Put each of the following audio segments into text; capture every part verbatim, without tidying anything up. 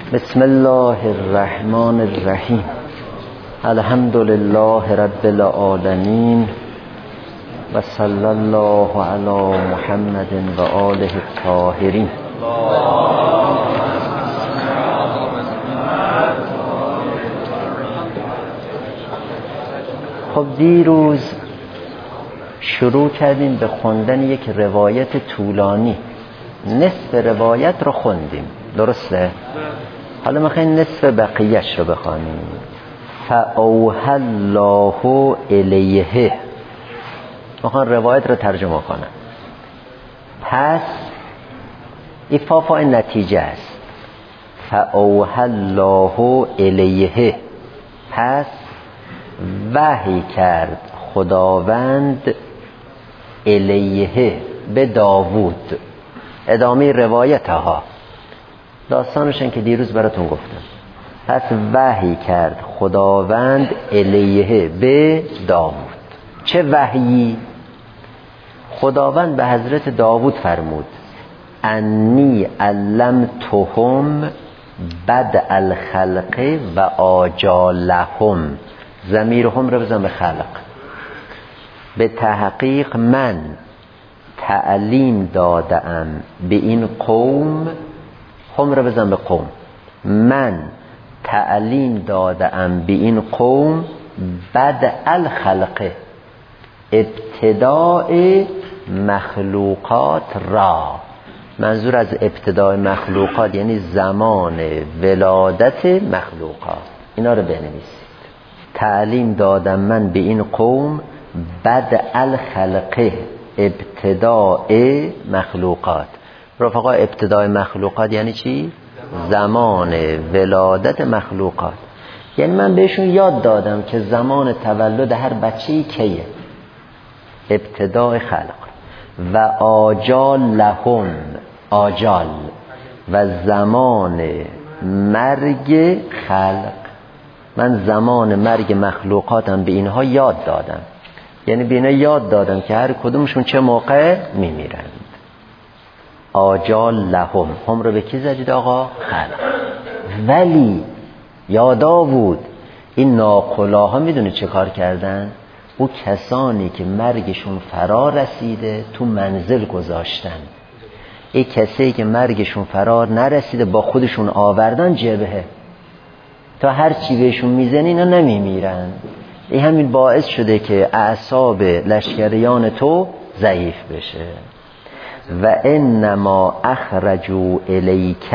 بسم الله الرحمن الرحیم. الحمد لله رب العالمین و صلی الله علی محمد و آله الطاهرین. خب دیروز شروع کردیم به خوندن یک روایت طولانی. نصف روایت رو خوندیم، درسته؟ حالا میخوایم نصف بقیه‌اش رو بخوانیم. فأوحى الله الیه. میخوام روایت رو ترجمه کنم. پس این فافا نتیجه است. فأوحى الله الیه. پس وحی کرد خداوند الیه به داوود. ادامه روایت ها داستانشن که دیروز براتون گفتم. پس وحی کرد خداوند الیه به داوود. چه وحیی؟ خداوند به حضرت داوود فرمود انی علمتهم بدء الخلق و آجالهم. ضمیرهم رو بزن به خلق. به تحقیق من تعلیم دادم به این قوم. هم رو بزن به قوم. من تعلیم دادم به این قوم بدء الخلق، ابتداء مخلوقات را. منظور از ابتداء مخلوقات یعنی زمان ولادت مخلوقات. اینا رو بنویسید. تعلیم دادم من به این قوم بدء الخلق، ابتداء مخلوقات. رفقا ابتداء مخلوقات یعنی چی؟ زمان ولادت مخلوقات. یعنی من بهشون یاد دادم که زمان تولد هر بچه‌ای کیه؟ ابتداء خلق. و آجال لهم، آجال و زمان مرگ خلق. من زمان مرگ مخلوقاتم به اینها یاد دادم. یعنی به اینا یاد دادم که هر کدومشون چه موقع میمیرند. آجال لهم. هم رو به کی زدید آقا؟ خلق. ولی یا داوود این ناقلاها میدونی چه کار کردن؟ او کسانی که مرگشون فرا رسیده تو منزل گذاشتن. این کسی که مرگشون فرا نرسیده با خودشون آوردن جبهه. تا هر چی بهشون میزنی اینا نمیمیرن. این همین باعث شده که اعصاب لشکریان تو ضعیف بشه. و انما اخرجوا الیک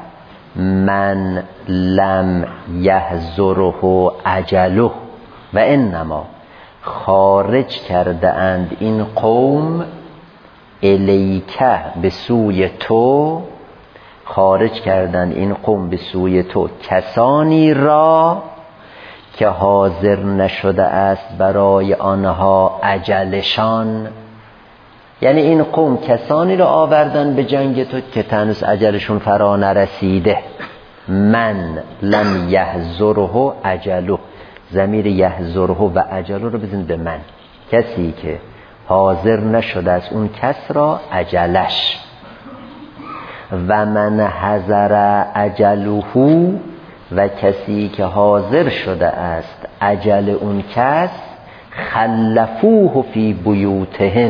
من لم یحضره اجله. و انما خارج کرده اند این قوم الیک به سوی تو. خارج کردند این قوم به سوی تو کسانی را که حاضر نشده است برای آنها اجلشان. یعنی این قوم کسانی را آوردن به جنگ تو که تنوس اجلشون فرا نرسیده. من لم یحضره اجله. ضمیر یحضره و اجله رو بزن به من. کسی که حاضر نشده است اون کس را اجلش. و من حضر اجله. و کسی که حاضر شده است اجل اون کس خلفوه فی بیوتهم.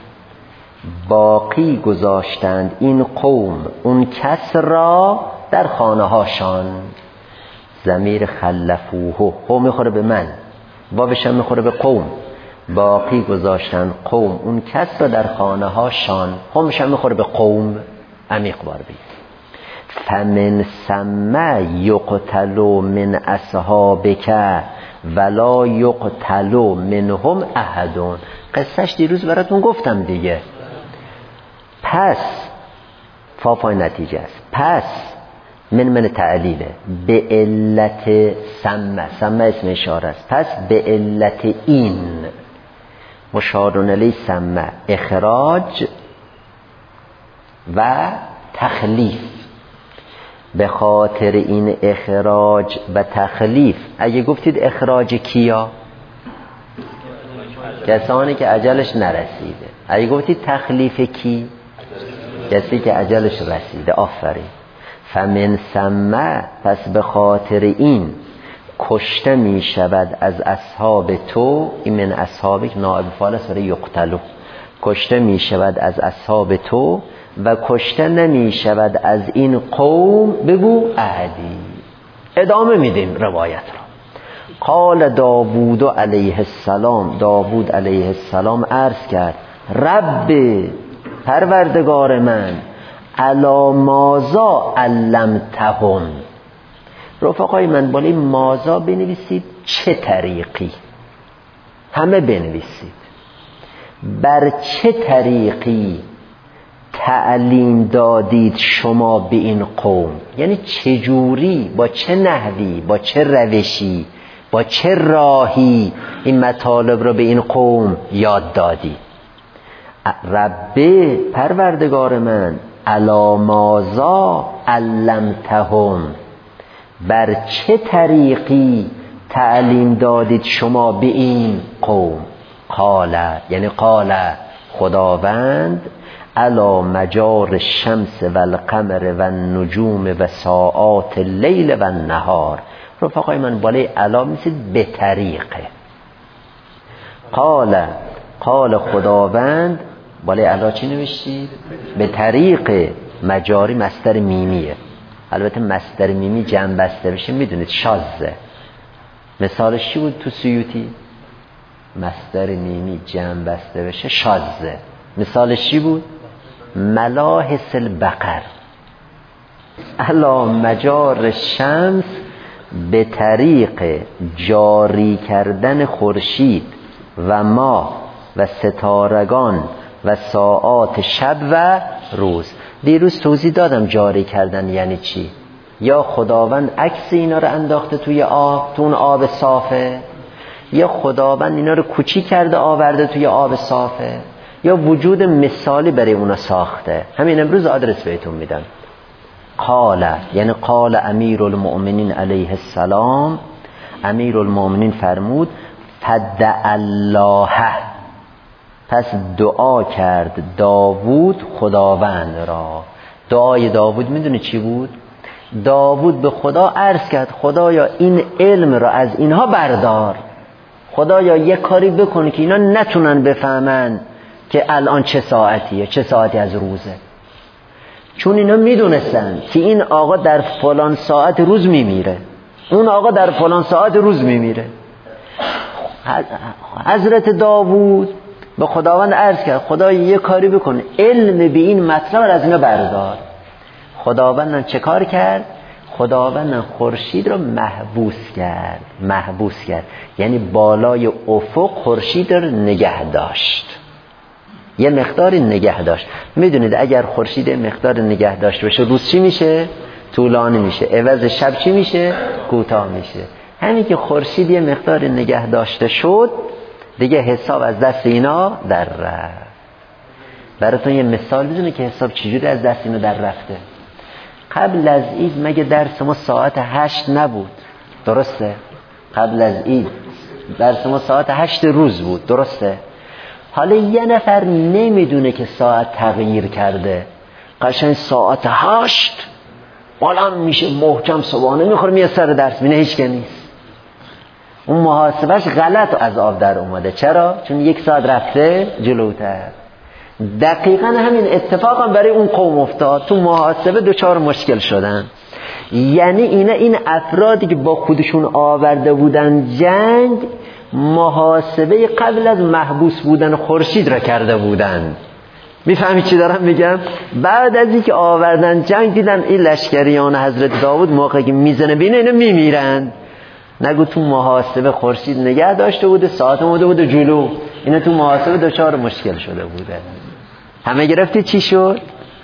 باقی گذاشتند این قوم اون کس را در خانه هاشان. ضمیر خلفوه هو میخوره به من، واوش هم میخوره به قوم. باقی گذاشتند قوم اون کس را در خانه هاشان. همش هم میخوره به قوم. عمیق بار بید. فمن ثم یقتل من اصحابک ولا یقتل منهم احد. قصهش دیروز براتون گفتم دیگه. پس فافای نتیجه است. پس من من تعلیله به علت ثم. ثم اسم اشاره است. پس به علت این مشارون علی ثم اخراج و تخلیف. به خاطر این اخراج و تخلیف. اگه گفتید اخراج کیا؟ کسانی که اجلش نرسیده. اگه گفتید تخلیف کی؟ کسی که اجلش رسیده. آفرین. فمن ثم، پس به خاطر این کشته می شود از اصحاب تو، این من اصحابک نائب فاعل است برای یقتلوا، کشته می شود از اصحاب تو و کشته نمی شود از این قوم بگو احدی. ادامه میدیم روایت را. قال داوود علیه السلام، داوود علیه السلام عرض کرد رب، پروردگار من، الا مازا علمتهم. رفقای من بالای مازا بنویسید چه طریقی، همه بنویسید. بر چه طریقی تعلیم دادید شما به این قوم؟ یعنی چجوری، با چه نحوی، با چه روشی، با چه راهی این مطالب را به این قوم یاد دادی؟ رب، پروردگار من، الا مازا علمتهم، بر چه طریقی تعلیم دادید شما به این قوم؟ قال، یعنی قال خداوند، علا مجار الشمس و القمر و النجوم و ساعات اللیل و النهار. رفقای من بالای علا میسید به طریقه. قال، قال خداوند، بالای علا چی نوشتید؟ به طریق. مجاری مصدر میمیه، البته مصدر میمی جمع بسته بشه میدونید شاذه. مثالش چی بود تو سیوطی؟ مصدر میمی جمع بسته بشه شاذه. مثالش چی بود؟ ملاحس البقر. علا مجار شمس، به طریق جاری کردن خورشید و ماه و ستارگان و ساعات شب و روز. دیروز توضیح دادم جاری کردن یعنی چی. یا خداوند عکس اینا رو انداخته توی آب، تو اون آب صافه، یا خداوند اینا رو کوچیک کرده آورده توی آب صافه، یا وجود مثالی برای اونا ساخته. همین امروز آدرس بهتون میدم. قال، یعنی قال امیر المؤمنین علیه السلام، امیر المؤمنین فرمود فدع الله، پس دعا کرد داوود خداوند را. دعای داوود میدونه چی بود؟ داوود به خدا عرض کرد خدایا این علم را از اینها بردار، خدایا یه کاری بکن که اینا نتونن بفهمن که الان چه ساعتیه، چه ساعتی از روزه. چون اینا میدونستن که این آقا در فلان ساعت روز میمیره، اون آقا در فلان ساعت روز میمیره. حضرت داوود به خداوند عرض کرد خدایا یه کاری بکن علم به این مطلب از اینا بردار. خداوند چه کار کرد؟ خداوند خورشید رو محبوس کرد. محبوس کرد یعنی بالای افق خورشید رو نگه داشت، یه مقداری نگه داشت. میدونید اگر خورشید مقدار نگه داشته باشه روز چی میشه؟ طولانی میشه. عوض شب چی میشه؟ کوتاه میشه. همین که خورشید یه مقدار نگه داشته شد دیگه حساب از دست اینا در رفت. براتون یه مثال بزنه که حساب چجوری از دست اینا در رفته. قبل از عید مگه درس ما ساعت هشت نبود؟ درسته؟ قبل از عید درس ما ساعت هشت روز بود، درسته؟ حالا یه نفر نمیدونه که ساعت تغییر کرده، قشنگ ساعت هشت بلند میشه محکم صبحانه میخوره میاد سر درس، مینه هیچ که نیست. اون محاسبش غلط از آب در اومده. چرا؟ چون یک ساعت رفته جلوتر. دقیقا همین اتفاق هم برای اون قوم افتاد، تو محاسبه دوچار مشکل شدن. یعنی اینا این افرادی که با خودشون آورده بودن جنگ، محاسبه قبل از محبوس بودن خورشید را کرده بودن. میفهمی چی دارم میگم؟ بعد از اینکه آوردن جنگ دیدن این لشکریان حضرت داوود موقعی که میزنه بینه اینا میمیرن، نگو تو محاسبه خورشید نگه داشته بوده، ساعت اومده بوده جلو، اینا تو محاسبه دوچار مشکل شده بوده. همه گرفتی چی شد؟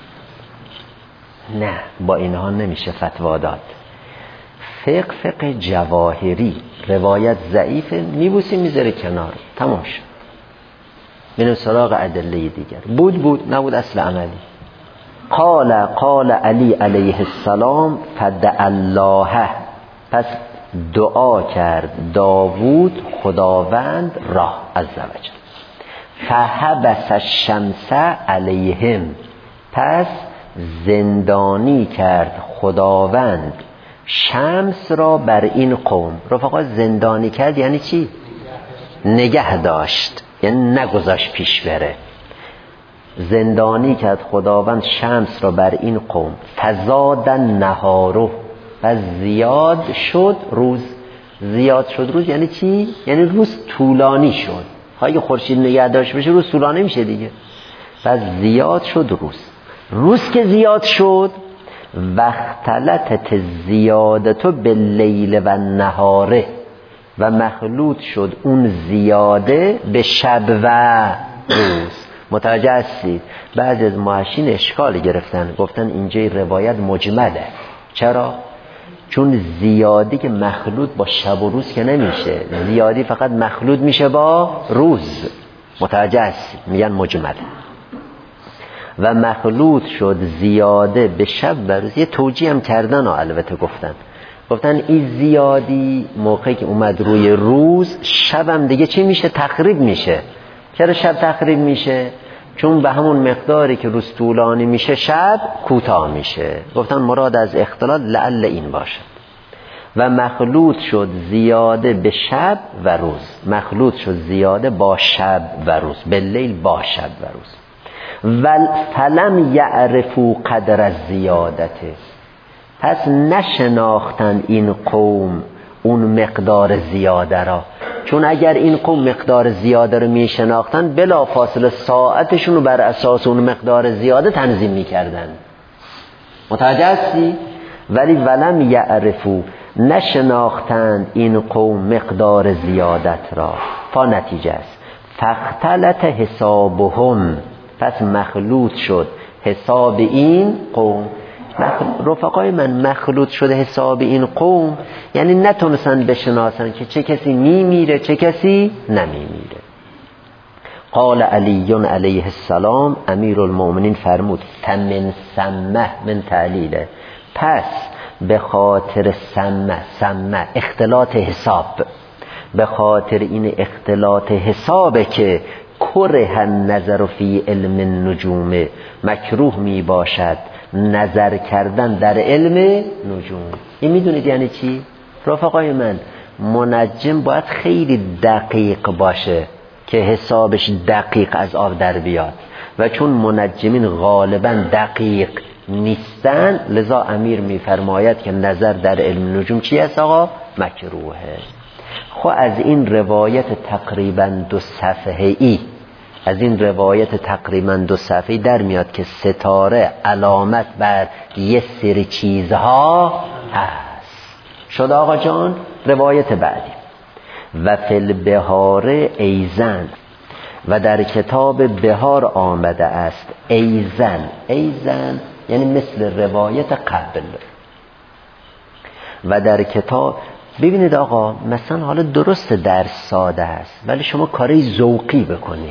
نه، با اینها نمیشه فتوا داد. فقه فقه جواهری، روایت ضعیفه میبوسی میذاره کنار، تمام شد. بینم سراغ ادله دیگر. بود بود، نبود اصل عملی. قال قال علی علیه السلام فدع الله، پس دعا کرد داوود خداوند را عزوجل. فحبس الشمس علیهم، پس زندانی کرد خداوند شمس را بر این قوم. رفقا زندانی کرد یعنی چی؟ نگه داشت، یعنی نگذاشت پیش بره. زندانی کرد خداوند شمس را بر این قوم. فزاد نهارو، و زیاد شد روز. زیاد شد روز یعنی چی؟ یعنی روز طولانی شد. اگه خورشید نگه داشت بشه روز طولانی میشه دیگه. و زیاد شد روز. روز که زیاد شد وختلطت زیادتو باللیل و نهاره، و مخلوط شد اون زیاده به شب و روز. متوجه هستید؟ بعضی از محشین اشکال گرفتن، گفتن اینجا روایت مجمله. چرا؟ چون زیادی که مخلوط با شب و روز که نمیشه، زیادی فقط مخلوط میشه با روز. متوجه هستید؟ میگن مجمله. و مخلوط شد زیاده به شب و روز. یه توجیه هم کردن و البته گفتن گفتن این زیادی موقعی که اومد روی روز، شب هم دیگه چی میشه؟ تخریب میشه. چرا شب تخریب میشه؟ چون به همون مقداری که روز طولانی میشه شب کوتاه میشه. گفتن مراد از اختلاط لعل این باشد. و مخلوط شد زیاده به شب و روز، مخلوط شد زیاده با شب و روز، باللیل با شب و روز. و فلم یعرفوا قدر الزیادته، پس نشناختند این قوم اون مقدار زیاده را. چون اگر این قوم مقدار زیاده رو می شناختن بلا فاصله ساعتشون رو بر اساس اون مقدار زیاده تنظیم می کردن. متوجه هستی؟ ولی ولم یعرفوا، نشناختند این قوم مقدار زیادت را. فا نتیجه است فاختلط حسابهم، پس مخلوط شد حساب این قوم. رفقای من مخلوط شده حساب این قوم یعنی نتونستن بشناسن که چه کسی میمیره چه کسی نمیمیره. قال علی علیه السلام، امیر المؤمنین فرمود فمن سمه، من تعلیله، پس به خاطر سمه، سمه اختلاط حساب، به خاطر این اختلاط حسابه که کره النظر فی علم النجوم، مکروه می باشد نظر کردن در علم نجوم. این میدونید یعنی چی؟ رفقای من منجم باید خیلی دقیق باشه که حسابش دقیق از آب در بیاد، و چون منجمین غالبا دقیق نیستن لذا امیر میفرماید که نظر در علم نجوم چی است آقا؟ مکروهه. خب از این روایت تقریبا دو صفحه ای از این روایت تقریبا دو صفحه‌ای در میاد که ستاره علامت بر یه سری چیزها هست. شد آقا جان؟ روایت بعدی و فی البهار ایزن، و در کتاب بهار آمده است ایزن. ایزن یعنی مثل روایت قبل. و در کتاب ببینید آقا، مثلا حالا درست در ساده است ولی شما کاری ذوقی بکنید.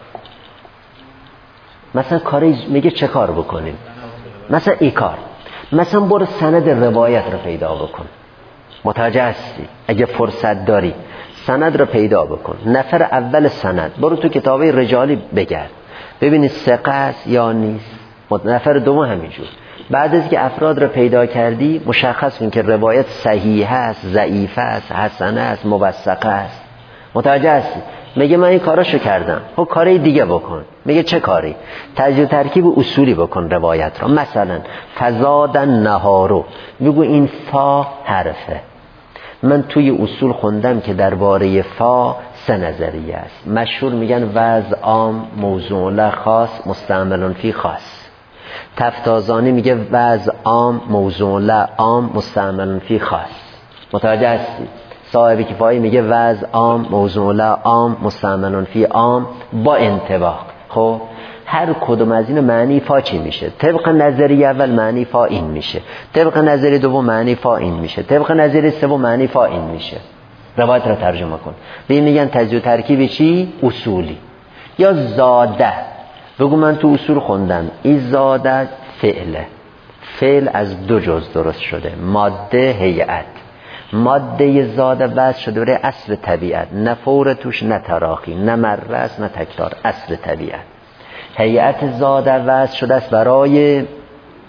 مثلا کاری میگه چه کار بکنیم؟ مثلا ای کار، مثلا برو سند روایت رو پیدا بکن. متوجه هستی؟ اگه فرصت داری سند رو پیدا بکن. نفر اول سند برو تو کتابه رجالی بگرد ببینید ثقه است یا نیست. نفر دوم همینجور. بعد از که افراد رو پیدا کردی مشخص کن که روایت صحیح است، ضعیف است، حسنه است، موثقه است. متوجه هستی؟ میگه من این کاراشو کردم، خب کاری دیگه بکن. میگه چه کاری؟ تجزیه و ترکیب اصولی بکن روایت را. مثلا فزاد النهارو، میگو این فا حرفه. من توی اصول خوندم که درباره فا سه نظریه است. مشهور میگن وضع عام، موضوع له خاص، مستعمل فی خاص. تفتازانی میگه وضع عام، موضوع له عام، مستعمل فی خاص. متوجه هستی؟ صاحب کفایی میگه وضع عام، موضوع له عام، مستعمل فی عام با انطباق. خب هر کدوم از این معنی فا چی میشه؟ طبق نظریه اول معنی فا این میشه، طبق نظریه دوم معنی فا این میشه، طبق نظریه سوم معنی فا این میشه. روایت را ترجمه کن. به این میگن تجزیه و ترکیب چی؟ اصولی. یا زاده، بگو من تو اصول خوندم این زاده فعله. فعل از دو جز درست شده، ماده، هیئت. ماده زاده وضع شده برای اصل طبیعت، نه فور توش، نه تراخی، نه مره است، نه تکرار، اصل طبیعت. هیئت زاده وضع شده است برای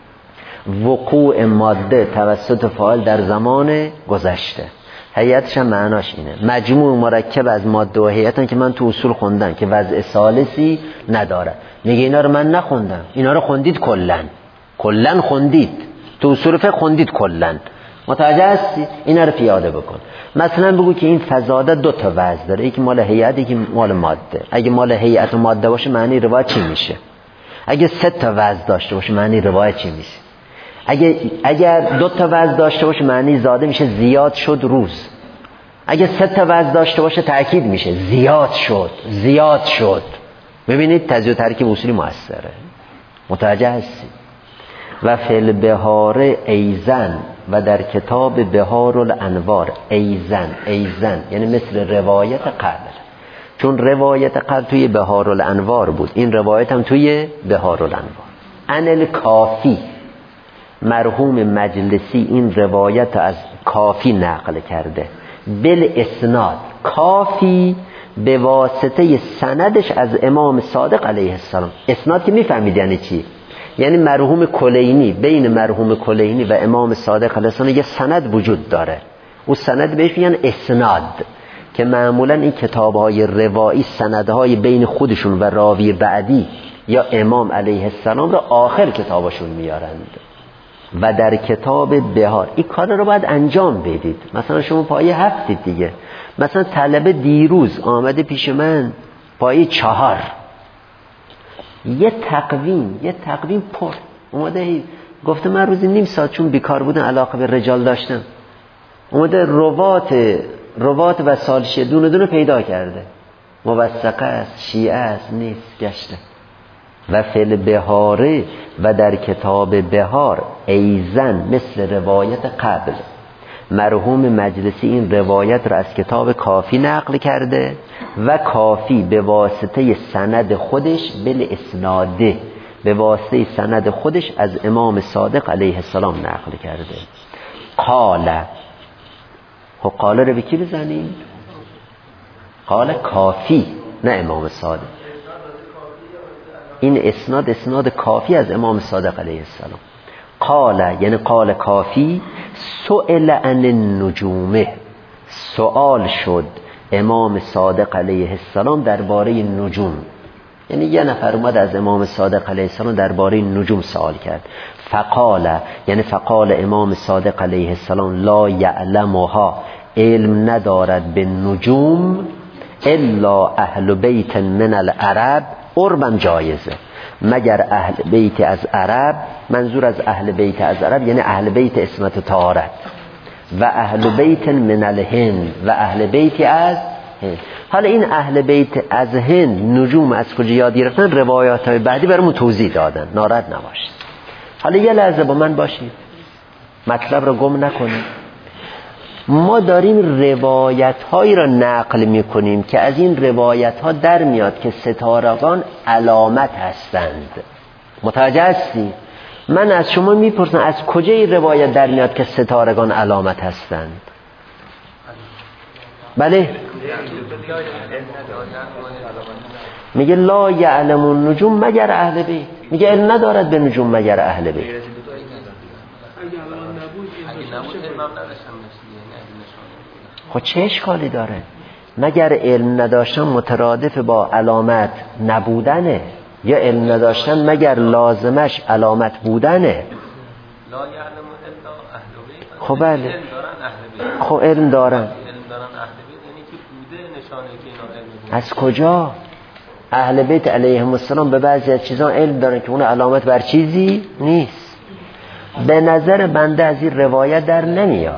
وقوع ماده توسط فاعل در زمان گذشته. هیئتش هم معناش اینه مجموع مرکب از ماده و هیئتن که من تو اصول خوندم که وضع ثالثی نداره. میگه اینا رو من نخوندم، اینا رو خوندید کلن کلن خوندید تو اصول فقه خوندید کلن، متوجه هستی؟ اینا رو پیاده بکن. مثلا بگو که این فزاده دو تا وضع داره، یکی مال هیئت یکی مال ماده. اگه مال هیئت و ماده باشه معنی روایت چی میشه؟ اگه سه تا وضع داشته باشه معنی روایت چی میشه؟ اگه اگر دو تا وضع داشته باشه معنی زاده میشه زیاد شد روز. اگه سه تا وضع داشته باشه تأکید میشه زیاد شد زیاد شد. ببینید تجزیه و ترکیب اصولی موثره. متوجه هستی؟ و فی البحار ایزن و در کتاب بحار الانوار ایزن ایزن یعنی مثل روایت قبل، چون روایت قبل توی بحار الانوار بود، این روایت هم توی بحار الانوار. ان الکافی مرحوم مجلسی این روایت از کافی نقل کرده بل اسناد، کافی به واسطه سندش از امام صادق علیه السلام. اسناد که میفهمید یعنی چی؟ یعنی مرحوم کلینی، بین مرحوم کلینی و امام صادق علیه السلام یه سند وجود داره، اون سند بهش میگن اسناد، که معمولا این کتاب‌های روایی سندهای بین خودشون و راوی بعدی یا امام علیه السلام رو آخر کتابشون میارند. و در کتاب بهار این کار رو باید انجام بدید. مثلا شما پایه هفتید دیگه، مثلا طلبه دیروز آمده پیش من پایه چهار، یه تقویم یه تقویم پر اومده گفته من روزی نیم ساعت چون بیکار بودم علاقه به رجال داشتم، اومده روات روات و سالشیه دونه دونه پیدا کرده، موثقه است شیعه است نیست گشته. و فل بهاره و در کتاب بهار ایزن مثل روایت قبل، مرحوم مجلسی این روایت را از کتاب کافی نقل کرده و کافی به واسطه سند خودش بل اسناده، به واسطه سند خودش از امام صادق علیه السلام نقل کرده. قال، خب قال رو به کی بزنیم؟ قال کافی نه امام صادق. این اسناد اسناد کافی از امام صادق علیه السلام. قال یعنی قال کافی سئل عن النجوم، سوال شد امام صادق علیه السلام درباره نجوم، یعنی یه نفر اومد از امام صادق علیه السلام درباره نجوم سوال کرد. فقال یعنی فقال امام صادق علیه السلام لا یعلمها، علم ندارد به نجوم الا اهل بیت من العرب عربا جایزه، مگر اهل بیت از عرب. منظور از اهل بیت از عرب یعنی اهل بیت اسمت و طهارت، و اهل بیت من الهند و اهل بیت از هند. حالا این اهل بیت از هند نجوم از کجا یاد گرفتن؟ روایات های بعدی برامون توضیح دادن، ناراحت نباشید. حالا یه لحظه با من باشید، مطلب رو گم نکنید. ما داریم روایت هایی را نقل می کنیم که از این روایت ها در میاد که ستارگان علامت هستند. متوجه هستی؟ من از شما میپرسم از کجا این روایت در میاد که ستارگان علامت هستند؟ بله میگه لا یعلم النجوم مگر اهل بیت، میگه علم ندارد به نجوم مگر اهل بیت. خب چه اشکالی داره؟ مگر علم نداشتن مترادف با علامت نبودنه، یا علم نداشتن مگر لازمش علامت بودنه؟ خب بله، خب علم دارن. از کجا؟ اهل بیت علیهم السلام به بعضی از چیزان علم دارن که اون علامت بر چیزی نیست. به نظر بنده از این روایت در نمیاد.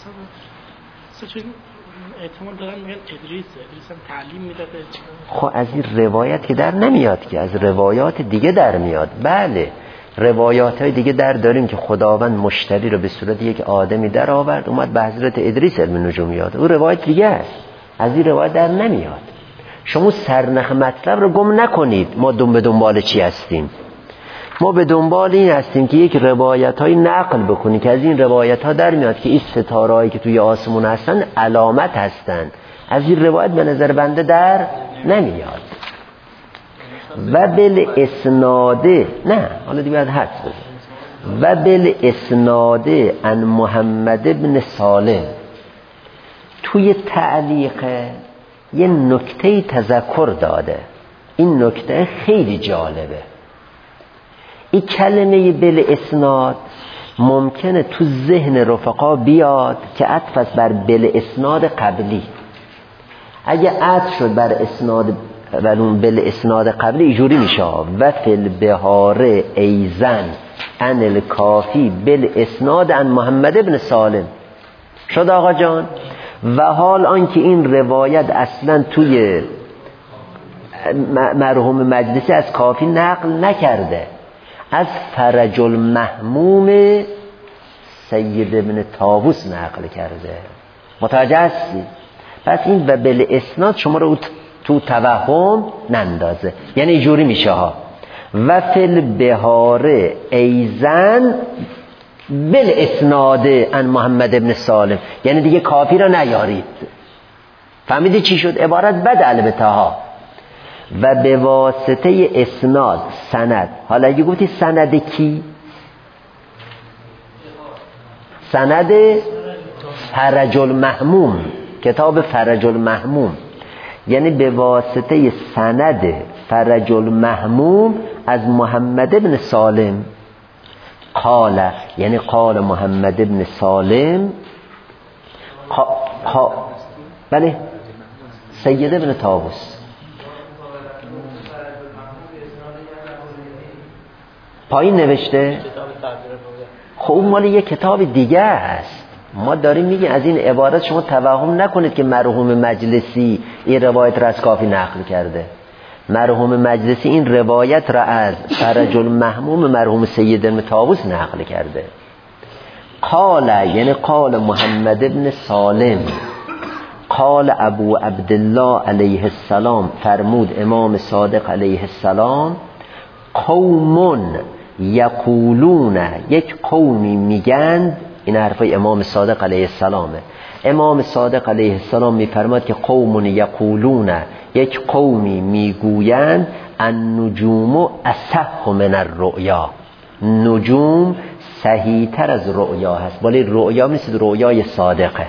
احتمال دارن میگن ادریس ادریس هم تعلیم میداده. خب از این روایت که در نمیاد که از روایات دیگه در میاد. بله روایات های دیگه در داریم که خداوند مشتری رو به صورت یک آدمی در آورد، اومد به حضرت ادریس علم نجوم یاد، اون روایت دیگه است، از این روایت در نمیاد. شما سرنخ مطلب رو گم نکنید. ما دنبال به دنبال چی هستیم؟ ما به دنبال این هستیم که یک روایت های نقل بکنیم که از این روایت ها در میاد که این ستاره هایی که توی آسمون هستن علامت هستن. از این روایت به نظر بنده در نمیاد. و بل اسناده نه، حالا دیگه باید حدس بزن. و بالاسناد عن محمد بن سالم. توی تعلیق یه نکته تذکر داده، این نکته خیلی جالبه. این کلمه بالاسناد ممکنه تو ذهن رفقا بیاد که عطف است بر بالاسناد قبلی. اگه عطف شد بر اسناد ولون بالاسناد قبلی اینجوری میشه و فی البحار ایزن ان الکافی بالاسناد عن محمد بن سالم. شد آقا جان؟ و حال آنکه این روایت اصلا توی مرحوم مجلسی از کافی نقل نکرده، از فرج المحموم سید ابن طاووس نقل کرده. متوجه هستی؟ پس این و بالاسناد شما رو تو توهم نندازه، یعنی اینجوری میشه ها و فی البحار ایزن بالاسناد عن محمد ابن سالم، یعنی دیگه کافی رو نیارید. فهمیدی چی شد؟ عبارت بد البته ها. و به واسطه اسناد سند. حالا اگه گفتی سند کی؟ سند فرج المحموم، کتاب فرج المحموم، یعنی به واسطه سند فرج المحموم از محمد بن سالم. قال یعنی قال محمد بن سالم قا... قا... بله سید ابن طاووس. پایین نوشته خب اون مال یه کتاب دیگه است. ما داریم میگیم از این عبارت شما توهم نکنید که مرحوم مجلسی این روایت را از کافی نقل کرده. مرحوم مجلسی این روایت را از فرج المحموم مرحوم سید ابن طاووس نقل کرده. قال یعنی قال محمد ابن سالم قال ابو عبدالله علیه السلام، فرمود امام صادق علیه السلام، قوم یقولون، یک قومی میگند. این حرفای امام صادق علیه السلامه. امام صادق علیه السلام میفرماد که قوم یقولون، یک قومی میگویند النجوم اصح من الرؤیا، نجوم صحیح تر از رؤیا هست. ولی رؤیا مثل رؤیای صادقه،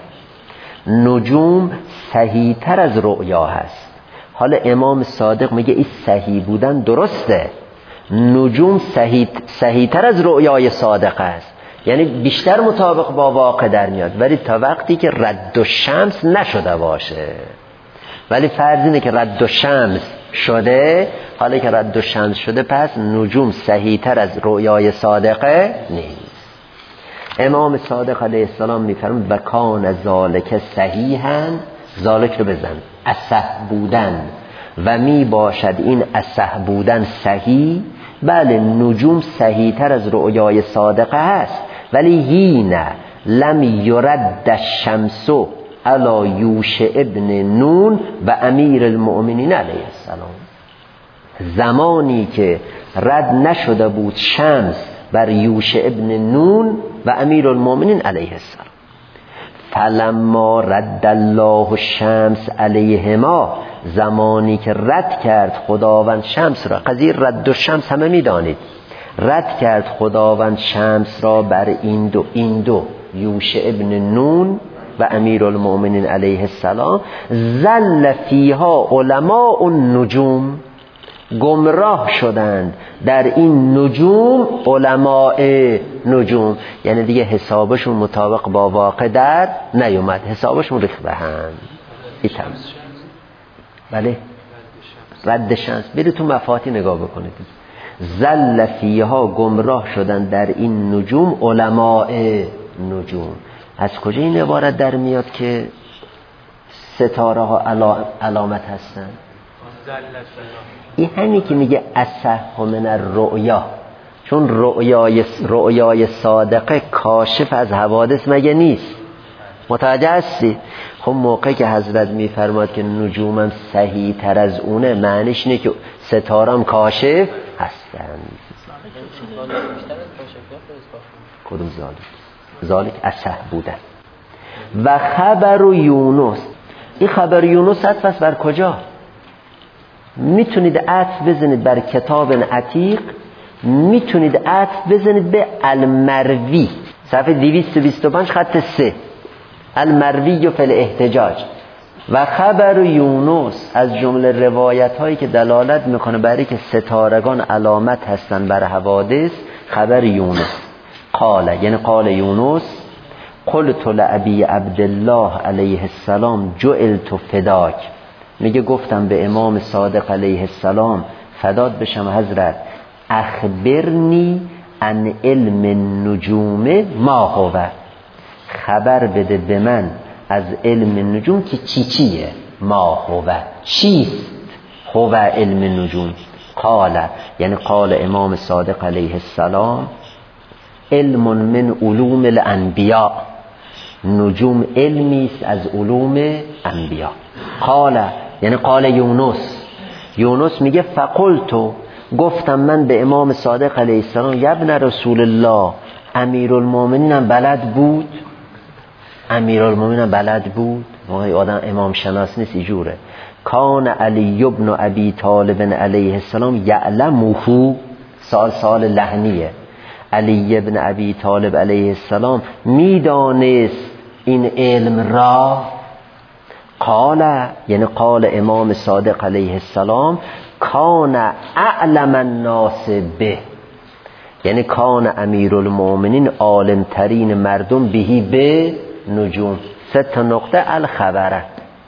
نجوم صحیح تر از رؤیا هست. حالا امام صادق میگه این صحیح بودن درسته، نجوم صحیح صحیح تر از رؤیای صادقه است، یعنی بیشتر مطابق با واقع در میاد، ولی تا وقتی که رد الشمس نشده باشه. ولی فرض اینه که رد الشمس شده. حالا که رد الشمس شده پس نجوم صحیح تر از رؤیای صادقه نیست. امام صادق علیه السلام میفرماید و کان ذالک صحیحا، ذالک رو بزن اصح بودن، و می باشد این اصح بودن صحیح. بله نجوم صحیح تر از رؤیای صادقه هست، ولی هینا لم یرد الشمس علی یوشع ابن نون و امیر المؤمنین علیه السلام. زمانی که رد نشده بود شمس بر یوشع ابن نون و امیر المؤمنین علیه السلام. فلما رد الله الشمس علیهما، زمانی که رد کرد خداوند شمس را، قضیه رد الشمس همه میدانید، رد کرد خداوند شمس را بر این دو این دو یوشع ابن نون و امیر المؤمنین علیه السلام، زل فیها علماء النجوم، گمراه شدند در این نجوم علماء نجوم، یعنی دیگه حسابشون مطابق با واقع در نیومد، حسابشون ریخت به هم. ایتم بله رد شمس، برید تو مفاتی نگاه بکنید. زل فیها، گمراه شدند در این نجوم علماء نجوم. از کجا این عبارت در میاد که ستاره ها علامت هستن؟ این همین که میگه اصح من الرؤیا، چون رؤیای رؤیای صادقه کاشف از حوادث مگه نیست؟ متوجه هستی؟ خب موقعی که حضرت میفرماد که نجومم صحیح تر از اونه، معنیش اینه که ستارم کاشف هستن. کدوم ذالک؟ ذالک اصح بودن. و خبر یونس، این خبر یونس عطف بر کجا؟ میتونید عطف بزنید بر کتاب عتیق میتونید عطف بزنید به المروی، صفحه دویست و بیست و پنج خط سه، المروی فی الاحتجاج. و خبر یونس از جمله روایت هایی که دلالت میکنه برای که ستارگان علامت هستن بر حوادث، خبر یونس. قال یعنی قال یونس قلت لأبی عبدالله علیه السلام جعلت فداک، میگه گفتم به امام صادق علیه السلام فدات بشم حضرت، اخبرنی عن علم النجوم ما هو، خبر بده به من از علم نجوم که چی چیه، ما هو چیست، هو علم نجوم. قال یعنی قال امام صادق علیه السلام علم من علوم الانبیاء، نجوم علمی است از علوم انبیاء. قال یعنی قال یونس، یونس میگه فقلتو گفتم من به امام صادق علیه السلام یبن رسول الله امیرالمومنین هم بلد بود، امیرالمومنین هم بلد بود، موقعی آدم امام شناس نیست ایجوره. کان علی ابن ابی طالب علیه السلام یعلمه، سال سال لحنیه، علی ابن ابی طالب علیه السلام میدانست این علم را. قال یعنی قال امام صادق علیه السلام کان اعلم الناس به، یعنی کان امیرالمومنین عالم ترین مردم بهی به نجوم. سه تا نقطه الخبره.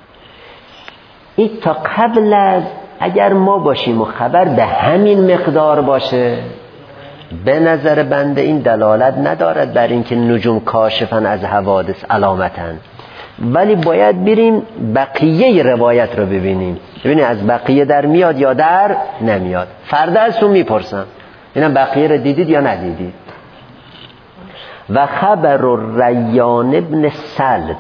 این تا قبل از اگر ما باشیم و خبر به همین مقدار باشه، به نظر بنده این دلالت ندارد بر اینکه نجوم کاشفن از حوادث علامتن، ولی باید بریم بقیه روایت رو ببینیم، ببینیم از بقیه در میاد یا در نمیاد. فردا ازتون میپرسم اینم بقیه رو دیدید یا ندیدید. و خبر ریان ابن سلط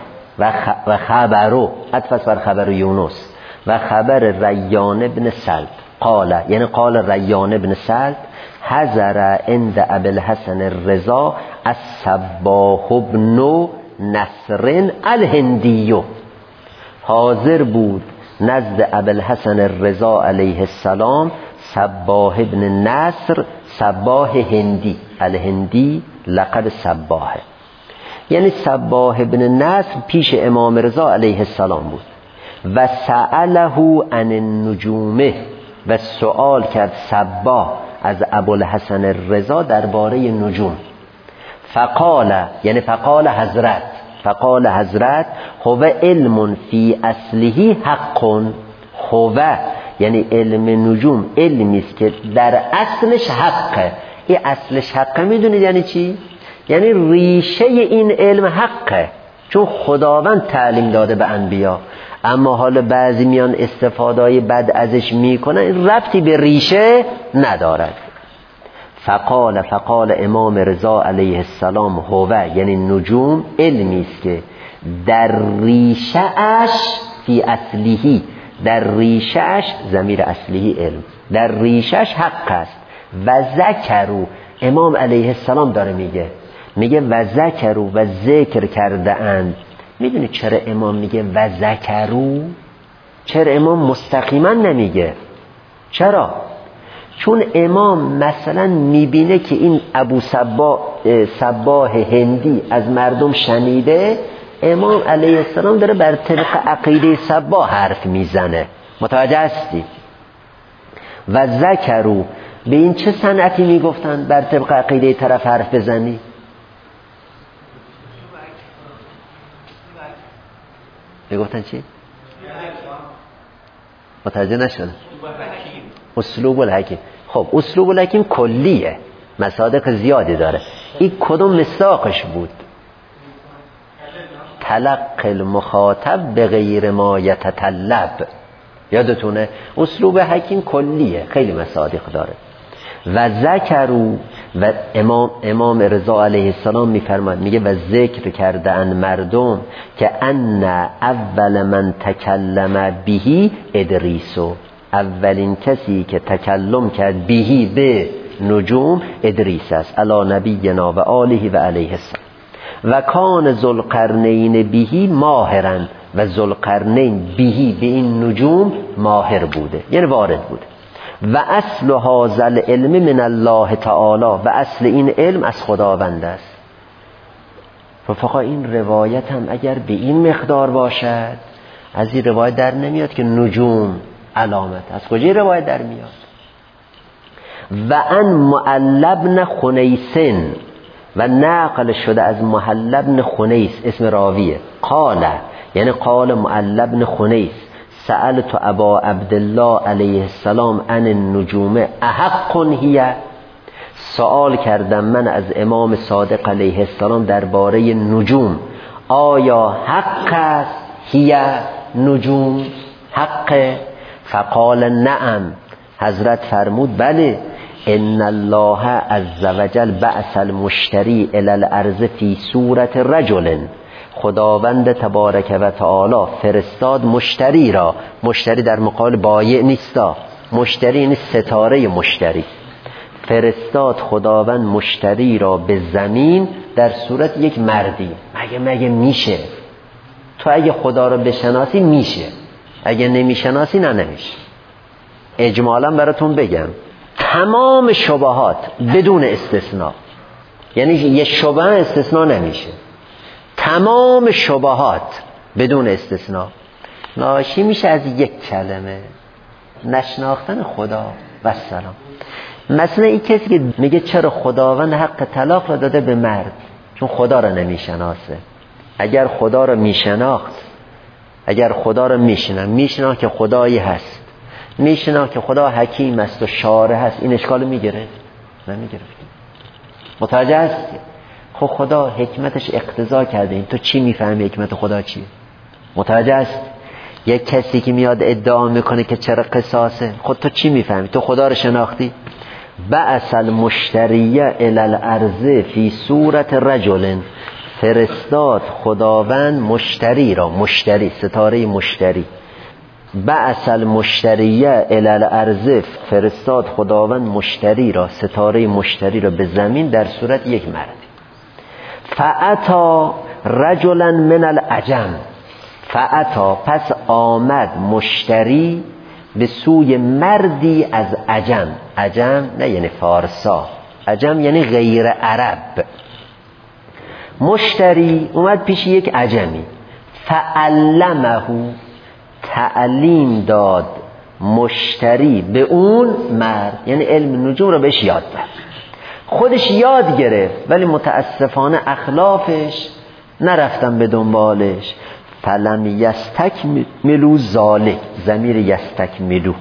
و خبرو عطف بر خبر یونس، و خبر ریان ابن سلط قال یعنی قال ریان ابن سلط حضر عند ابی الحسن الرضا الصباح ابن نصر الهندی، حاضر بود نزد ابی الحسن الرضا علیه السلام صباح ابن نصر، صباح هندی، الهندی لقب صباحه، یعنی صباح ابن نصر پیش امام رضا علیه السلام بود. و سأله عن النجومه، و سؤال کرد صباح از ابوالحسن الرضا درباره نجوم. فقال یعنی فقال حضرت، فقال حضرت هو علم فی اصله حق، هو یعنی علم نجوم علمی است که در اصلش حقه. این اصلش حقه میدونید یعنی چی؟ یعنی ریشه این علم حقه، چون خداوند تعلیم داده به انبیا، اما حالا بعضی میان استفاده‌ای بد ازش میکنن، این ربطی به ریشه ندارد. فقال فقال امام رضا علیه السلام هو یعنی نجوم علمی است که در ریشه اش فی اصلیه، در ریشه اش ضمیر اصلیه علم، در ریشه اش حق است. و ذکروا، امام علیه السلام داره میگه، میگه و ذکروا و ذکر کرده اند. میدونی چرا امام میگه و ذکروا؟ چرا امام مستقیما نمیگه؟ چرا؟ چون امام مثلا میبینه که این ابو صباح صباح هندی از مردم شنیده، امام علیه السلام داره بر طبق عقیده صباح حرف میزنه. متوجه هستی؟ و ذکروا به این چه صنعتی میگفتن بر طبق عقیده طرف حرف بزنی؟ میگفتن چی؟ متوجه نشدن؟ اسلوب الحکیم. خب اسلوب الحکیم کلیه، مصادیق زیادی داره. این کدوم مصداقش بود؟ تلقی المخاطب به غیر ما یتطلب. یادتونه اسلوب حکیم کلیه، خیلی مصادیق داره. و ذکروا و امام امام رضا علیه السلام میفرماد، میگه و ذکر کردن مردم که ان اول من تکلم بهی ادریسو، اولین کسی که تکلم کرد بهی به نجوم ادریس است، علی نبینا و آله و علیه السلام. و کان ذوالقرنین بهی ماهرن، و ذوالقرنین بهی به این نجوم ماهر بوده، یعنی وارد بوده. و اصل هذا العلم من الله تعالی، و اصل این علم از خداوند است. رفقا این روایت هم اگر به این مقدار باشد، از این روایت در نمیاد که نجوم علامت. از کجای روایت در میاد؟ و ان معل بن خنیسن، و نقل شده از معل بن خنیس، اسم راویه، قال یعنی قال معل بن خنیس سألت ابا عبدالله علیه السلام عن النجوم احق هی، سوال کردم من از امام صادق علیه السلام درباره نجوم، آیا حق است هی نجوم حق؟ فقال نعم، حضرت فرمود بله، ان الله عز وجل بعث المشتری الی الارض فی صورت رجل، خداوند تبارک و تعالی فرستاد مشتری را، مشتری در مقابل بایع نیستا، مشتری این ستاره مشتری، فرستاد خداوند مشتری را به زمین در صورت یک مردی. مگه مگه میشه؟ تو اگه خدا را بشناسی میشه، اگه نمیشناسی نه نمیشه. اجمالا براتون بگم تمام شبهات بدون استثناء، یعنی یه شبهه استثناء نمیشه، تمام شبهات بدون استثناء ناشی میشه از یک کلمه، نشناختن خدا و سلام. مثلا این کسی که میگه چرا خداوند حق طلاق را داده به مرد؟ چون خدا را نمیشناسه. اگر خدا را میشناخت، اگر خدا را میشناخت میشناخت که خدایی هست، میشناخت که خدا حکیم است و شارع هست، این اشکال میگرفت؟ نمیگرفت. متوجه هست؟ خب خدا حکمتش اقتضا کرده، این تو چی میفهمی حکمت خدا چیه؟ متوجه هست؟ یک کسی که میاد ادعا میکنه که چرا قصاصه، خود تو چی میفهمی؟ تو خدا رو شناختی؟ بعث المشتریه الی الارض فی صورت رجل، فرستاد خداوند مشتری را، مشتری ستاره مشتری، بعث المشتریه الی الارض، فرستاد خداوند مشتری را، ستاره مشتری را به زمین در صورت یک مرد. فاتا رجلا من العجم، فاتا پس آمد مشتری به سوی مردی از عجم، عجم نه یعنی فارسا، عجم یعنی غیر عرب. مشتری اومد پیش یک عجمی، فعلمه، تعلیم داد مشتری به اون مرد، یعنی علم نجوم رو بهش یاد داد. خودش یاد گرفت ولی متاسفانه اخلافش نرفتن به دنبالش. فلم یستکملوا ذالک، ضمیر یستکملوا،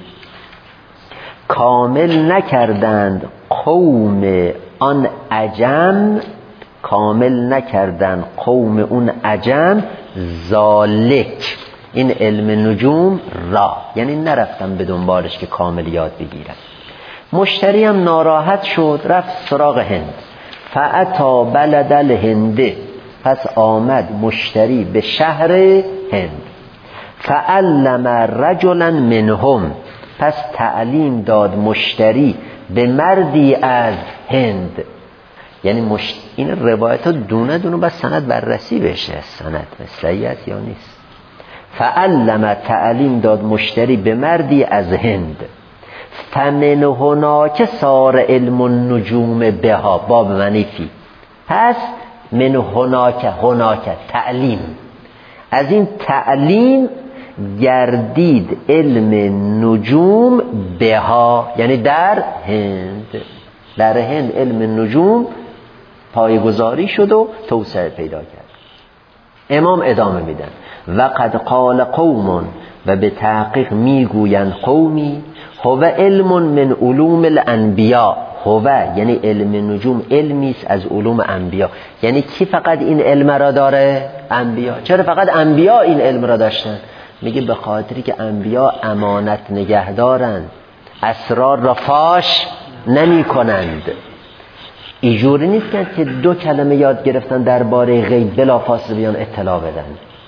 کامل نکردند قوم آن عجم، کامل نکردند قوم اون عجم ذالک، این علم نجوم را، یعنی نرفتم به دنبالش که کامل یاد بگیرم. مشتری هم ناراحت شد، رفت سراغ هند. فاتا بلد الهند، پس آمد مشتری به شهر هند. فعلم رجلا منهم، پس تعلیم داد مشتری به مردی از هند. یعنی مشت... این روایت ها دونه دونه با سند بررسی بشه، سند صحیح است یا نیست. فعلم، تعلیم داد مشتری به مردی از هند. فمن هناک صار علم النجوم بها، باب معنی فی، پس من هناک، هناک تعلیم، از این تعلیم گردید علم نجوم بها، یعنی در هند، در هند علم نجوم پایه‌گذاری شد و توسعه پیدا کرد. امام ادامه میدن و قد قال قوم، و به تحقیق میگویند قومی، هو علم من علوم الانبیاء، هو یعنی علم نجوم علمی است از علوم انبیا. یعنی کی فقط این علم را داره؟ انبیا. چرا فقط انبیا این علم را داشتن؟ میگه به خاطری که انبیا امانت نگه دارند، اسرار را فاش نمی کنند. اینجوری نیست که دو کلمه یاد گرفتن درباره غیب بلافاصله بیان اطلاع بدن.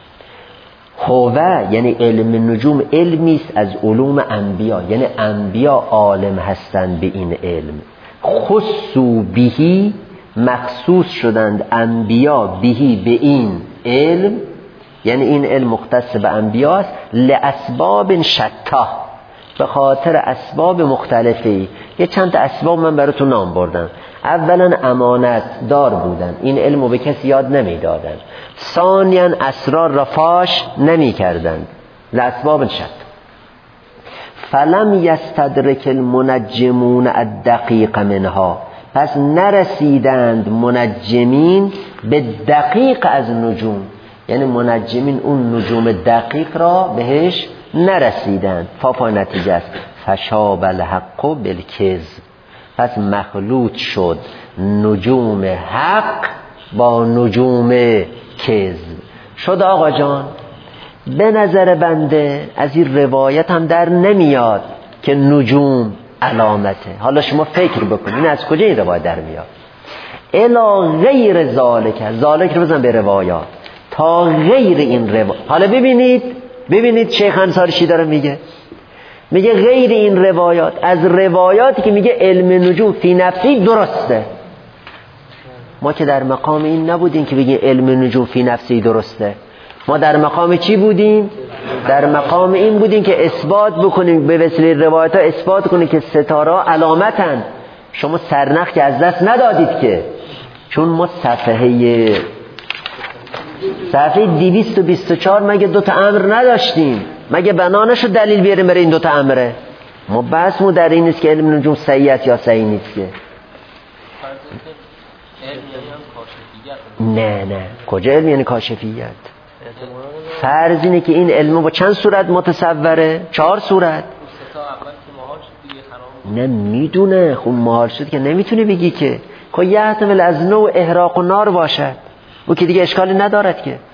هوه یعنی علم نجوم علمی است از علوم انبیا، یعنی انبیا عالم هستند به این علم. خصو بهی، مخصوص شدند انبیا بهی به این علم، یعنی این علم مختص به انبیا است. لاسباب شتا، به خاطر اسباب مختلفی. یه چند تا اسباب من براتون نام بردم. اولا امانت دار بودن، این علمو به کسی یاد نمیدادن. ثانیا اسرار را فاش نمی کردن لاسباب شد. فلم یستدرک المنجمون الدقیق منها، پس نرسیدند منجمین به دقیق از نجوم، یعنی منجمین اون نجوم دقیق را بهش نرسیدند. فافا نتیجه است فشاب الحق بالکذب، پس مخلوط شد نجوم حق با نجوم کذب. شد آقا جان به نظر بنده از این روایت هم در نمیاد که نجوم علامته. حالا شما فکر بکنید این از کجا این روایت در میاد؟ الا غیر ذالک، ذالک رو بزن به روایات، تا غیر این روایات. حالا ببینید ببینید شیخ انصاری چی داره میگه. میگه غیر این روایات، از روایاتی که میگه علم نجوم فی نفسی درسته. ما که در مقام این نبودیم که بگیم علم نجوم فی نفسی درسته. ما در مقام چی بودیم؟ در مقام این بودیم که اثبات بکنیم به وسیله روایت ها، اثبات کنیم که ستاره علامتن. شما سرنخ که از دست ندادید که، چون ما صفحه صفحه دویست و بیست و چهار مگه دوتا امر نداشتیم؟ مگه بنانشو دلیل بیاریم برای این دوتا امره؟ ما بحثمون در این نیست که علم نجوم صحیح است یا صحیح نیست که. نه نه کجا علم یعنی کاشفیت؟ فرض اینه که این علم با چند صورت متصوره؟ چهار صورت. نه میدونه خب محال شد که نمیتونه بگی که که یحتمل از نوع احراق و نار باشد، او که دیگه اشکالی ندارد که.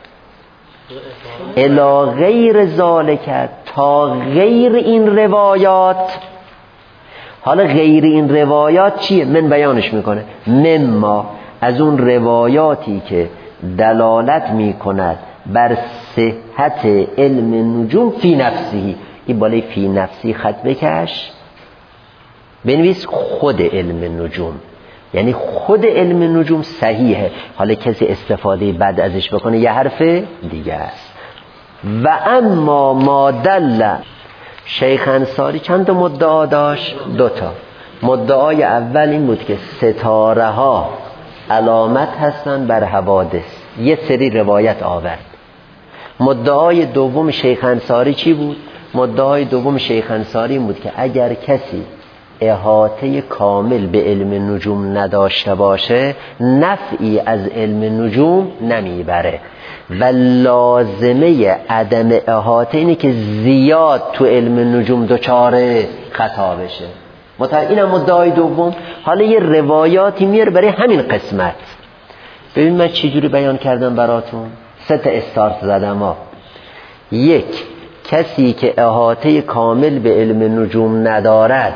الا غیر ذالک، تا غیر این روایات. حالا غیر این روایات چیه؟ من بیانش میکنه. مما، از اون روایاتی که دلالت میکند بر صحت علم نجوم فی نفسی. این بالای فی نفسی خط بکش بنویس خود علم نجوم، یعنی خود علم نجوم صحیحه. حالا کسی استفاده بد ازش بکنه یه حرف دیگه است. و اما ما دل، شیخ انصاری چند تا مدعا داشت؟ دوتا. مدعای اول این بود که ستاره ها علامت هستن بر حوادث، یه سری روایت آورد. مدعای دوم شیخ انصاری چی بود؟ مدعای دوم شیخ انصاری این بود که اگر کسی احاطه کامل به علم نجوم نداشته باشه نفعی از علم نجوم نمیبره، و لازمه عدم احاطه اینه که زیاد تو علم نجوم دچار خطا بشه. مطمئن اینم مدعای دوم. حالا یه روایاتی میاره برای همین قسمت. ببین من چه جوری بیان کردم براتون. سه تا استارت زدم ها. یک، کسی که احاطه کامل به علم نجوم ندارد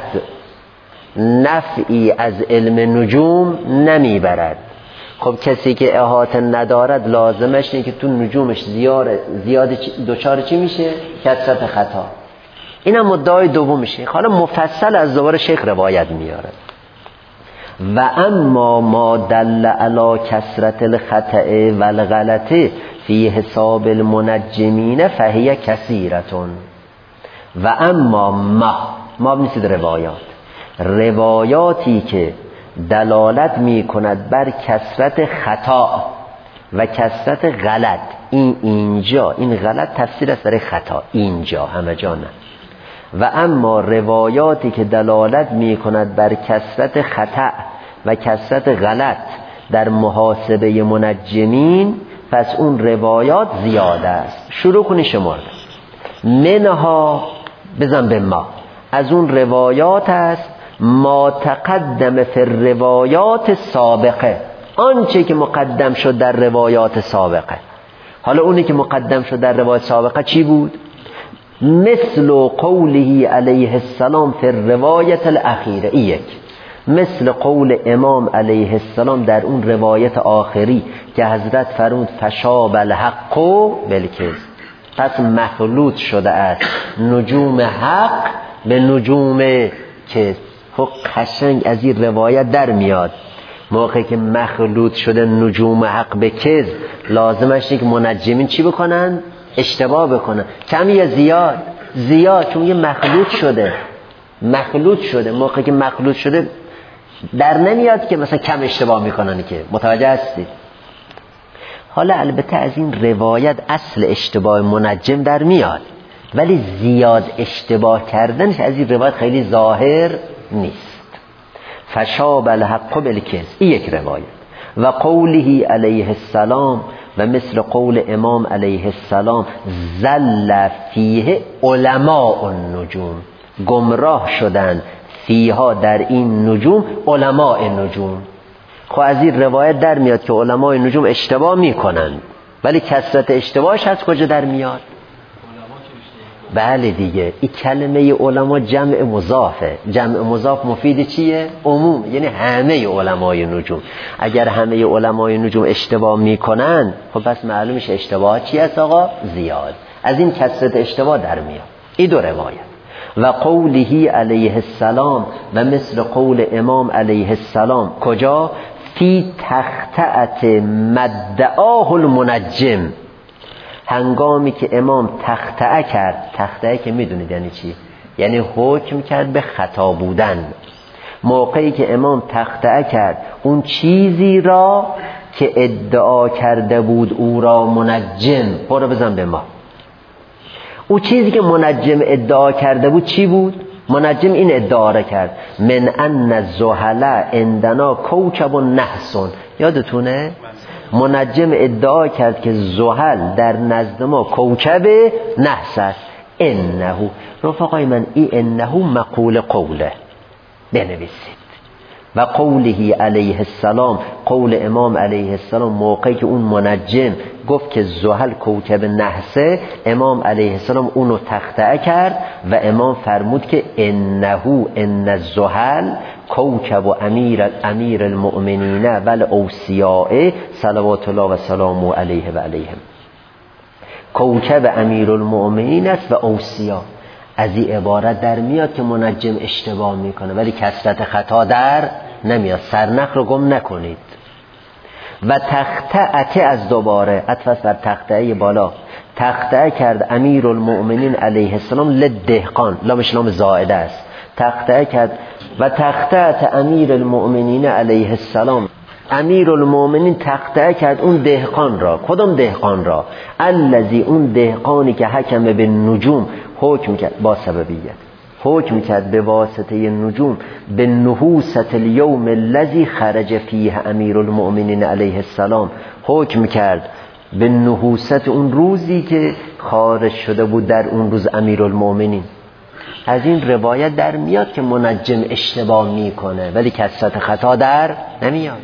نفعی از علم نجوم نمیبرد. خب کسی که احاطه ندارد لازمش اینه که تو نجومش زیاد زیاد دوچار چی میشه؟ کثرت خطا. اینم مدعای دوم میشه. حالا مفصل از دوباره شیخ روایت میاره. و اما ما دل علی کثرت الخطأ و الغلط فی حساب المنجمین فهی کثیرتون. و اما ما ما بنویسید روایات، روایاتی که دلالت می کند بر کثرت خطا و کثرت غلط. این اینجا این غلط تفسیر است برای خطا، اینجا همه جا نه. و اما روایاتی که دلالت می کند بر کثرت خطا و کثرت غلط در محاسبه منجمین، پس اون روایات زیاده است. شروع کنی شمار. منها بزن به ما، از اون روایات است ما تقدم فی روایات سابقه، آنچه که مقدم شد در روایات سابقه. حالا اونی که مقدم شد در روایات سابقه چی بود؟ مثل قوله علیه السلام فی روایت الاخیره. این یک مثل قول امام علیه السلام در اون روایت آخری که حضرت فرمود فشاب الحق بالکذب، پس مخلوط شده است نجوم حق به نجوم کذب. خب قشنگ از این روایت در میاد موقعی که مخلوط شده نجوم حق به کذب، لازمش اینه که منجمین چی بکنن؟ اشتباه بکنن، کم یا زیاد؟ زیاد، چون یه مخلوط شده مخلوط شده موقعی که مخلوط شده در نمیاد که مثلا کم اشتباه میکنن، که متوجه هستید. حالا البته از این روایت اصل اشتباه منجم در میاد، ولی زیاد اشتباه کردنش از این روایت خیلی ظاهر نیست. فشاب الحق بالکذب، این یک روایت. و قوله علیه السلام و مثل قول امام علیه السلام زل فیه علماء النجوم، گمراه شدن فیها در این نجوم علماء نجوم. خب از این روایت در میاد که علماء نجوم اشتباه میکنن، ولی کثرت اشتباهش از کجا در میاد؟ بله دیگه، این کلمه علما جمع مضافه. جمع مضاف مفید چیه؟ عموم، یعنی همه علمای نجوم. اگر همه علمای نجوم اشتباه میکنن، خب پس معلومش اشتباه چی است آقا؟ زیاد. از این کثرت اشتباه در میاد. این دو روایت. و قوله علیه السلام و مثل قول امام علیه السلام کجا؟ فی تختعت مدعاه المنجم، هنگامی که امام تختعه کرد. تختعه که میدونید یعنی چی؟ یعنی حکم کرد به خطا بودن. موقعی که امام تختعه کرد اون چیزی را که ادعا کرده بود او را منجم، برو بزن به ما. اون چیزی که منجم ادعا کرده بود چی بود؟ منجم این ادعا را کرد من ان الزحل عندنا کوکب نحس. یادتونه؟ منجم ادعا کرد که زحل در نزد ما کوکب نحس است. انه، رفقای من، این انه مقول قوله بنویسید. و قوله علیه السلام، قول امام علیه السلام موقعی که اون منجم گفت که زحل کوکب نحسه، امام علیه السلام اونو تختعه کرد و امام فرمود که انه ان الزحل کوکب و امیر, امیر المؤمنین و الاوصیاء صلوات الله و سلامه علیه و علیهم. کوکب امیر المؤمنین است و اوصیا. از این عبارت در میاد که منجم اشتباه میکنه، ولی کثرت خطا در نمیاد. سرنخ رو گم نکنید. و تختعه از دوباره اطفاس بر تختعه بالا، تختعه کرد امیر المؤمنین علیه السلام لدهقان، لامش لام زائده است. تختعه کرد و تختعه امیر المؤمنین علیه السلام، امیر المؤمنین تختعه کرد اون دهقان را. کدام دهقان را؟ الذی، اون دهقانی که حکم به نجوم، حکم کرد با سببیت، حکم کرد به واسطه نجوم به نحوست الیوم الذی خرج فیه امیر المؤمنین علیه السلام، حکم کرد به نحوست اون روزی که خارج شده بود در اون روز امیر المؤمنین. از این روایت در میاد که منجم اشتباه میکنه، ولی کثرت خطا در نمیاد.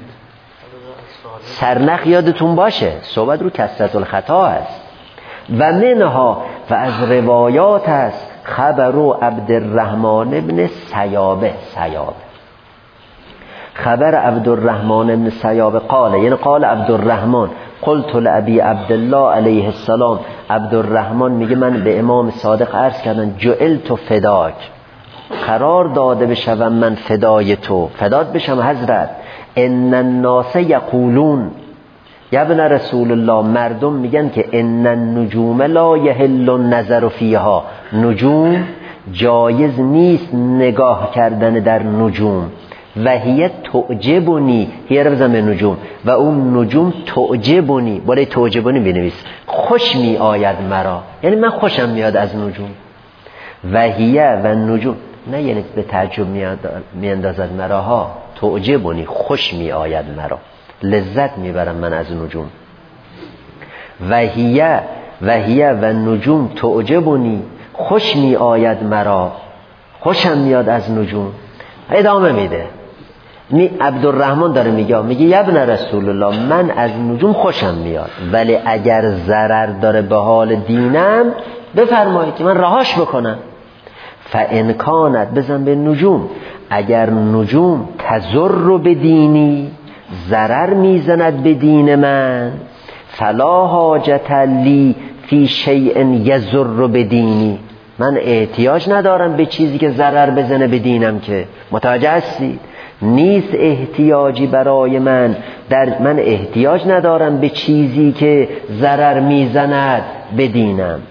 سرنخ یادتون باشه، صحبت رو کثرت الخطا است. و منها، و از روایات است، خبر عبدالرحمن ابن سیابه سیابه خبر عبدالرحمن ابن سیابه قال، یعنی قال عبدالرحمن قلت لابی عبدالله علیه السلام، عبدالرحمن میگه من به امام صادق عرض کردم جعلت فداک، قرار داده بشم من فدای تو، فدات بشم حضرت. ان الناس یقولون، یا ابن رسول الله، مردم میگن که ان النجوم لا یحل النظر فیها، نجوم جایز نیست نگاه کردن در نجوم. و هی تعجبنی، هی رو بزن به نجوم، و اون نجوم تعجبنی، بالای تعجبنی بنویس، خوش می آید مرا، یعنی من خوشم میاد از نجوم. و هی و نجوم، نه یعنی به تعجب میاندازد مرا ها، تعجبنی، خوش می آید مرا، لذت میبرم من از نجوم. و هی و هی و نجوم تعجبنی، خوش می آید مرا، خوشم میاد از نجوم. ادامه میده، می عبدالرحمن داره میگه میگه یا ابن رسول الله، من از نجوم خوشم میاد، ولی اگر ضرر داره به حال دینم بفرمایید که من رهاش بکنم. فان کانت، بزن به نجوم، اگر نجوم تضر به دینی، ضرر میزند به دین من، فلا حاجت لی فی شیء یضر به دینی، من احتیاج ندارم به چیزی که ضرر بزنه به دینم. که متوجه هستید؟ نیست احتیاجی برای من، در من احتیاج ندارم به چیزی که ضرر میزند به دینم.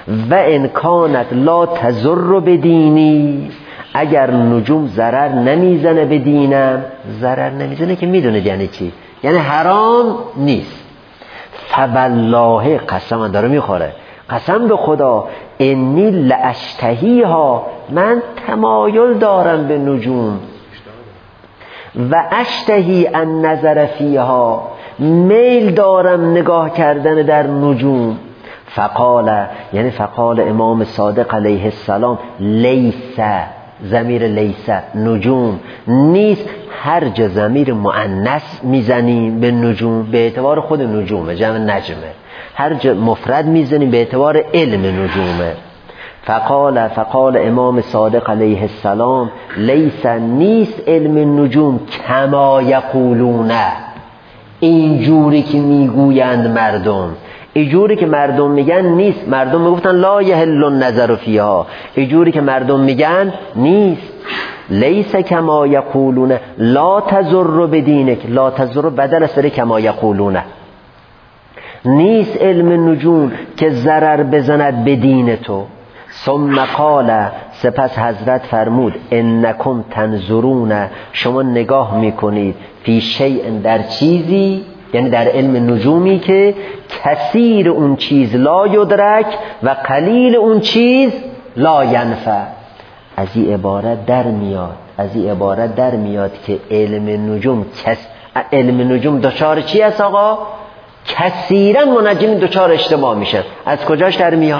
و ان کانت لا تضر بدینی، اگر نجوم ضرر نمیزنه به دینم. ضرر نمیزنه که میدونه یعنی چی؟ یعنی حرام نیست. فوالله، قسم داره میخوره، قسم به خدا، انی لاشتهیها، من تمایل دارم به نجوم، و اشتهی ان نظر فیها، میل دارم نگاه کردن در نجوم. فقال، یعنی فقال امام صادق علیه السلام، لیس، ضمیر لیس نجوم نیست. هر جا ضمیر مؤنث میزنیم به نجوم به اعتبار خود نجومه، جمع نجمه. هر جا مفرد میزنیم به اعتبار علم نجومه. فقال فقال امام صادق علیه السلام، لیس، نیست علم نجوم کما یقولون، اینجوری که میگویند مردم. اینجوری که مردم میگن نیست. مردم میگفتن لا یحل النظر فیها، اینجوری که مردم میگن نیست. لیس کما یقولون لا تضر بدینک، لا تضر بدل است کما یقولون، نیست علم نجوم که ضرر بزند به دین تو. ثم قال، سپس حضرت فرمود، انکم تنظرون، شما نگاه میکنید، فی شیء، در چیزی، یعنی در علم نجومی که کثیر اون چیز لا یدرک و قلیل اون چیز لا ینفع. از این عبارت در میاد از این عبارت در میاد که علم نجوم کس علم نجوم دچار چی است آقا؟ کثیرا منجمین دچار اشتباه میشن. از کجاش در میاد؟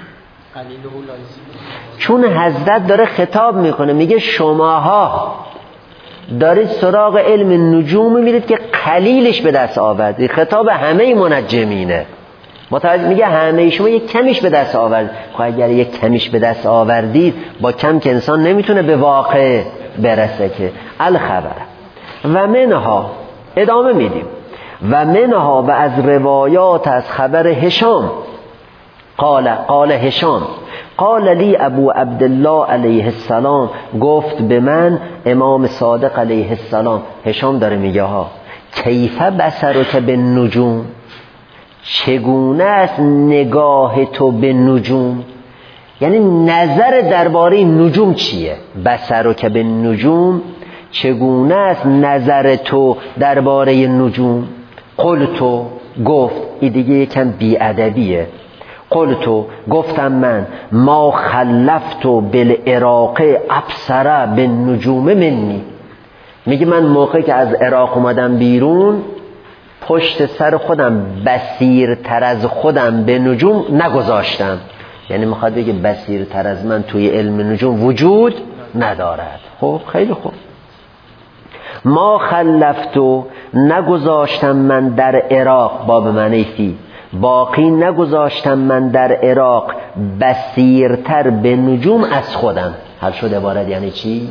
چون حضرت داره خطاب میکنه، میگه شماها دارید سراغ علم نجوم میرید که قلیلش به دست آورد. خطاب همه منجمینه. متوجه؟ میگه همه شما یک کمیش به دست آورد. خب اگر یک کمیش به دست آوردید، با کم که انسان نمیتونه به واقع برسه که. الخبر و منها، ادامه میدیم، و منها، و از روایات از خبر هشام، قال قال هشام قال لی ابو عبدالله علیه السلام، گفت به من امام صادق علیه السلام. هشام داره میگه ها، کیف بصرک به نجوم، چگونه است نگاه تو به نجوم؟ یعنی نظر درباره نجوم چیه؟ بصرک به نجوم، چگونه است نظر تو درباره نجوم؟ قلتو، گفت، این دیگه یکم بی‌ادبیه. قلتو، گفتم من، ما خلفتو بالعراق ابصر بالنجوم منی، میگه من موقعی که از عراق اومدم بیرون، پشت سر خودم بصیرتر از خودم به نجوم نگذاشتم. یعنی میخواد بگه بصیرتر از من توی علم نجوم وجود ندارد. خب خیلی خوب. ما خلفتو، نگذاشتم من در عراق، باب معنی فی، باقی نگذاشتم من در عراق بصیرتر به نجوم از خودم. حل شد عبارت یعنی چی؟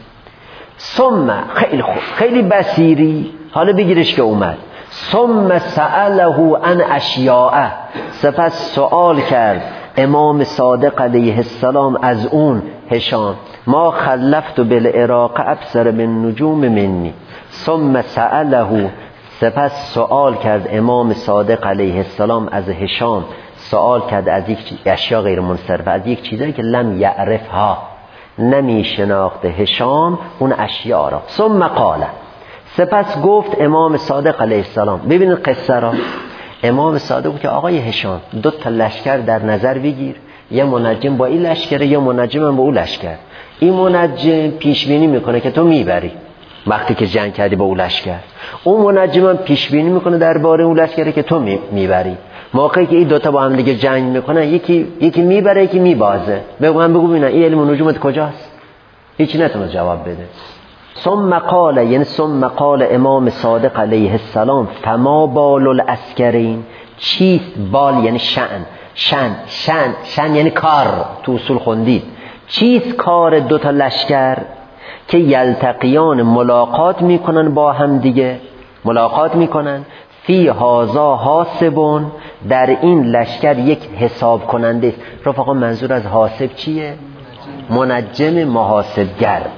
ثم، خیلی خوب، خیلی بصیری، حالا بگیرش که اومد. ثم سأله عن اشیاء، سپس سوال کرد امام صادق علیه السلام از اون هشام، ما خلفت بالعراق ابصر بالنجوم منی. ثم سأله، سپس سوال کرد امام صادق علیه السلام از هشام، سوال کرد از یک اشیا غیر منصرف، از یک چیزایی که لم یعرفها، نمی شناخت هشام اون اشیا را. ثم قال، سپس گفت امام صادق علیه السلام، ببینید قصه را. امام صادق که آقای هشام، دو تا لشکر در نظر بگیر، یه منجم با این لشکر، یه منجم با اون لشکر. این منجم پیش بینی میکنه که تو میبری وقتی که جنگ کردی با اون لشکر، اون منجم هم پیش بینی میکنه درباره اون لشکر که تو میبری. موقعی که این دوتا با هم دیگه جنگ میکنن، یکی یکی میبره یکی میبازه. بگو من بگو ببینم این علم نجومت کجاست؟ هیچ نتونه جواب بده. ثم قال، یعنی ثم قال امام صادق علیه السلام، فما بال العسکرین، چیست بال؟ یعنی شأن، شن شن شن یعنی کار، تو اصول خوندید. چیست کار دوتا لشکر که یلتقیان، ملاقات میکنن با هم دیگه، ملاقات میکنن. فی هازا حاسبون، در این لشکر یک حساب کننده. رفقا منظور از حاسب چیه؟ منجم، محاسبگر.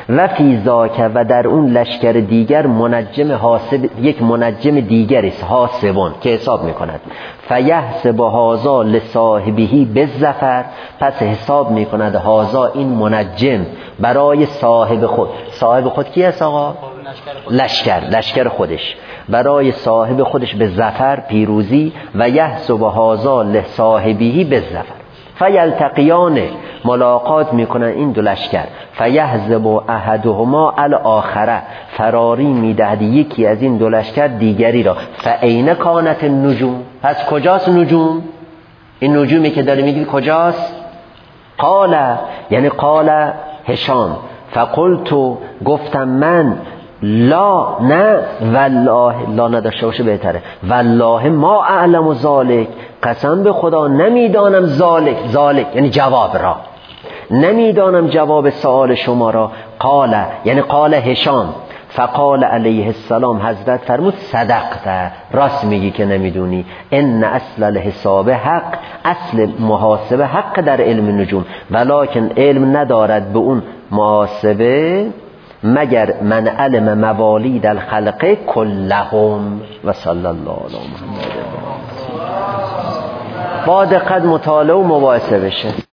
و فی ذاک و در اون لشکر دیگر منجم حاسب، یک منجم دیگری است حاسبون که حساب میکند. فیحسب هذا لصاحبه بالظفر، پس حساب میکند هذا این منجم برای صاحب خود. صاحب خود کی است آقا؟ لشکر، لشکر خودش، برای صاحب خودش به ظفر پیروزی. و یحسب هذا لصاحبه بالظفر فیلتقیان، ملاقات میکنن این دو لشکر. فیحزب احدهما الاخره، فراری میدهد یکی از این دو لشکر دیگری را. فاین کانت النجوم، پس کجاست نجوم؟ این نجومی که داره میگی کجاست؟ قال، یعنی قال هشام، فقلت، گفتم من، لا، نه، والله، لا نداشته باشه بهتره، والله ما اعلم ذالک، قسم به خدا نمیدانم ذالک، ذالک یعنی جواب را، نمیدانم جواب سوال شما را. قال یعنی قال هشام. فقال علیه السلام، حضرت فرمود صدقت، راست میگی که نمیدونی. ان اصل الحساب حق، اصل محاسبه حق در علم نجوم، ولکن علم ندارد به اون محاسبه مگر من علم موالید الخلق کلهم. و صلی الله علی محمد. با دقت مطالعه و مباحثه بشه.